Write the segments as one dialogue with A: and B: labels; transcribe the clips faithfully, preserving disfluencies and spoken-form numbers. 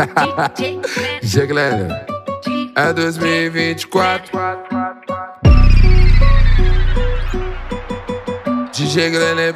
A: D J Glenn, é dois mil e vinte e quatro. D J Glenn,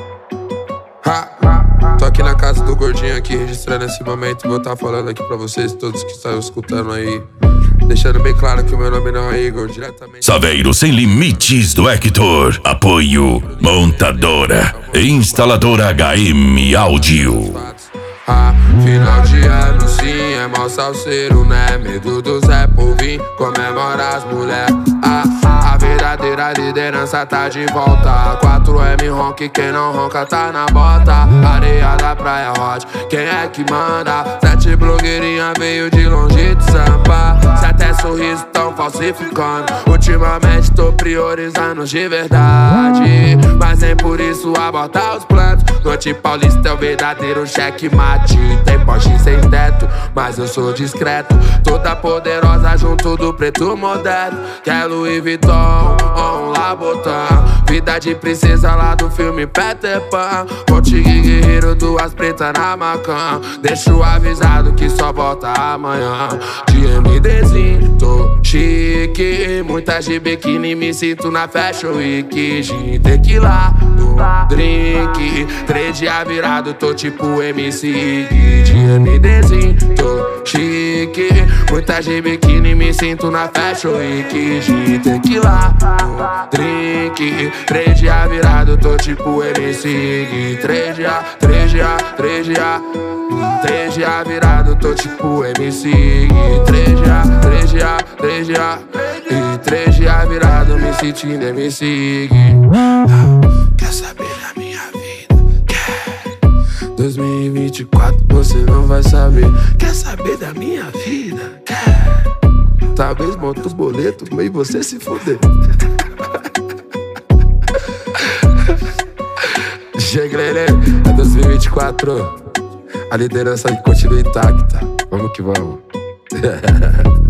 A: ha. Tô aqui na casa do gordinho aqui, registrando esse momento. Vou estar falando aqui pra vocês, todos que estão escutando aí, deixando bem claro que o meu nome não é Igor, diretamente...
B: Saveiro Sem Limites do Hector. Apoio Montadora e Instaladora H M Áudio.
A: Ah, final de ano sim, é mó salseiro, né? Medo do Zé por vir comemorar as mulheres. Ah, a verdadeira liderança tá de volta. quatro M ronque, quem não ronca tá na bota. Areia da praia hot, quem é que manda? Sete blogueirinha veio de longe de Sampa. Se até sorriso tão falsificando. Ultimamente tô priorizando de verdade, mas nem por isso abortar os planos. Noite Paulista é o verdadeiro checkmate. Tem Porsche sem teto, mas eu sou discreto. Toda poderosa junto do preto moderno. Quer Louis Vuitton ou um Labotan. Vida de princesa lá do filme Peter Pan. Montigue guerreiro, duas pretas na Macan. Deixo avisado que só volta amanhã. De MDzinho, tô chique. Muitas de biquíni, me sinto na Fashion Week. Gin, tequila no drink. Três dias virado, tô tipo M C. De MDzinho, tô chique. Muitas de biquíni, me sinto na Fashion Week. Gin, tequila no drink. Três dias virado, tô tipo M C. Três dias, três dias, três dias. Três dias virado, tô tipo M C. Três dias, três dias, três dias. E três dias virado, me sentindo M C. Quer saber da minha vida? Quer? dois mil e vinte e quatro, você não vai saber. Quer saber da minha vida? Quer? Talvez monte os boletos, mas você se fuder. Cheguei, é dois mil e vinte e quatro. A liderança continua intacta. Vamos que vamos.